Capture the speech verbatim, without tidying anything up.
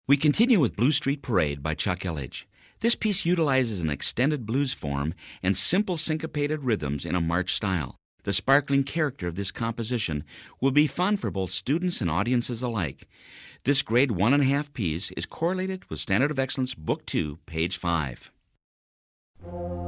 We continue with Blue Street Parade by Chuck Elledge. This piece utilizes an extended blues form and simple syncopated rhythms in a march style. The sparkling character of this composition will be fun for both students and audiences alike. This grade one and a half piece is correlated with Standard of Excellence Book two, page five.